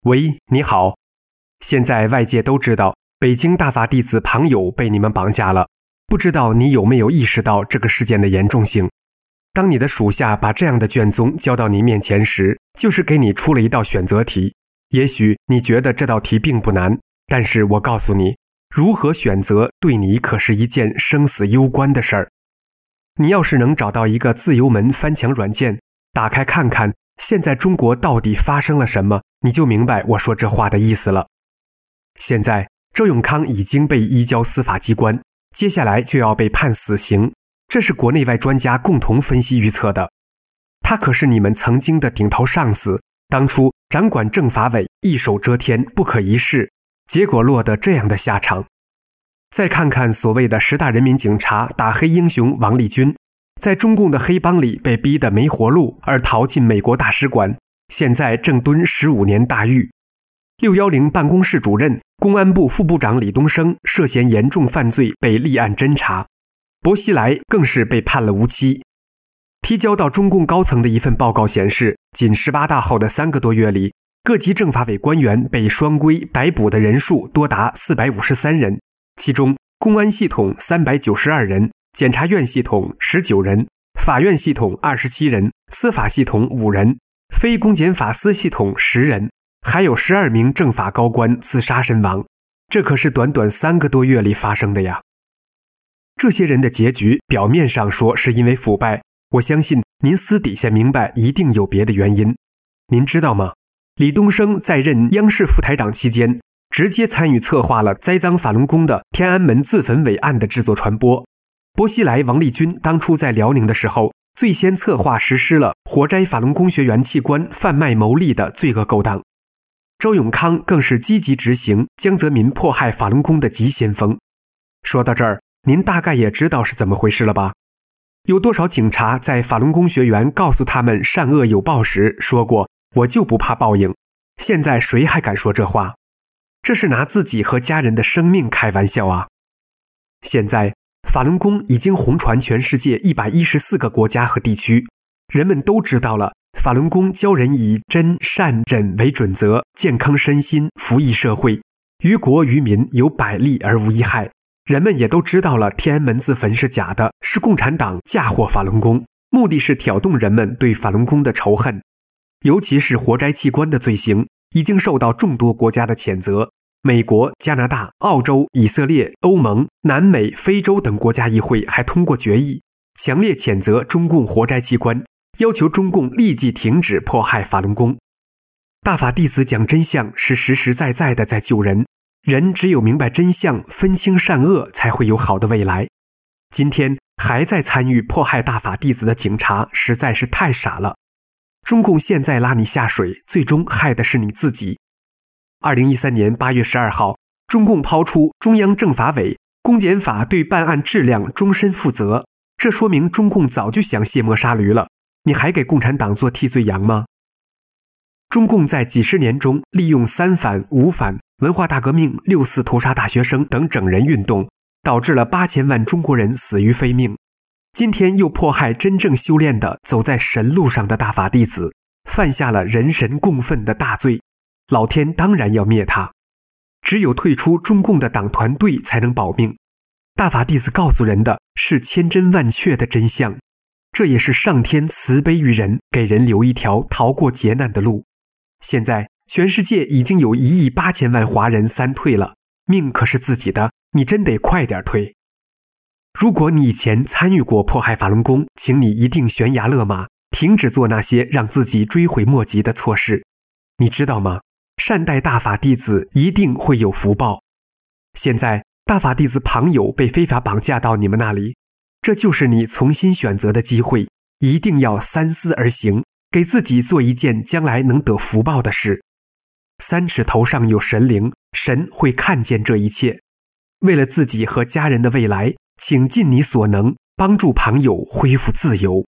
喂，你好。现在外界都知道，北京大法弟子庞友被你们绑架了，不知道你有没有意识到这个事件的严重性？当你的属下把这样的卷宗交到你面前时，就是给你出了一道选择题。也许你觉得这道题并不难，但是我告诉你，如何选择对你可是一件生死攸关的事儿。你要是能找到一个自由门翻墙软件，打开看看现在中国到底发生了什么，你就明白我说这话的意思了。现在周永康已经被移交司法机关，接下来就要被判死刑，这是国内外专家共同分析预测的。他可是你们曾经的顶头上司，当初掌管政法委，一手遮天，不可一世，结果落得这样的下场。再看看所谓的10大人民警察打黑英雄王立军，在中共的黑帮里被逼得没活路而逃进美国大使馆，现在正蹲15年大狱。610办公室主任、公安部副部长李东生涉嫌严重犯罪被立案侦查，薄熙来更是被判了无期。提交到中共高层的一份报告显示，仅18大后的3个多月里，各级政法委官员被双规逮捕的人数多达453人，其中公安系统392人，检察院系统19人，法院系统27人，司法系统5人，非公检法司系统10人，还有12名政法高官自杀身亡。这可是短短3个多月里发生的呀。这些人的结局表面上说是因为腐败，我相信您私底下明白一定有别的原因。您知道吗？李东生在任央视副台长期间，直接参与策划了栽赃法轮功的天安门自焚伪案的制作传播。薄熙来、王立军当初在辽宁的时候，最先策划实施了活摘法轮功学员器官贩卖牟利的罪恶勾当。周永康更是积极执行江泽民迫害法轮功的急先锋。说到这儿，您大概也知道是怎么回事了吧？有多少警察在法轮功学员告诉他们善恶有报时说过，我就不怕报应？现在谁还敢说这话？这是拿自己和家人的生命开玩笑啊！现在法轮功已经红传全世界114个国家和地区，人们都知道了，法轮功教人以真善忍为准则，健康身心，服役社会，于国于民有百利而无一害。人们也都知道了，天安门自焚是假的，是共产党嫁祸法轮功，目的是挑动人们对法轮功的仇恨。尤其是活摘器官的罪行，已经受到众多国家的谴责。美国、加拿大、澳洲、以色列、欧盟、南美、非洲等国家议会还通过决议，强烈谴责中共活摘器官，要求中共立即停止迫害法轮功。大法弟子讲真相是实实在在的在救人，人只有明白真相，分清善恶，才会有好的未来。今天还在参与迫害大法弟子的警察实在是太傻了。中共现在拉你下水，最终害的是你自己。2013年8月12号，中共抛出中央政法委、公检法对办案质量终身负责，这说明中共早就想卸磨杀驴了，你还给共产党做替罪羊吗？中共在几十年中利用3反、5反、文化大革命、6四屠杀大学生等整人运动，导致了8000万中国人死于非命。今天又迫害真正修炼的走在神路上的大法弟子，犯下了人神共愤的大罪，老天当然要灭他。只有退出中共的党团队才能保命。大法弟子告诉人的是千真万确的真相，这也是上天慈悲于人，给人留一条逃过劫难的路。现在全世界已经有1亿8千万华人3退了，命可是自己的，你真得快点退。如果你以前参与过迫害法轮功，请你一定悬崖勒马，停止做那些让自己追悔莫及的错事。你知道吗？善待大法弟子一定会有福报。现在大法弟子庞友被非法绑架到你们那里，这就是你重新选择的机会，一定要三思而行，给自己做一件将来能得福报的事。3尺头上有神灵，神会看见这一切。为了自己和家人的未来，请尽你所能帮助庞友恢复自由。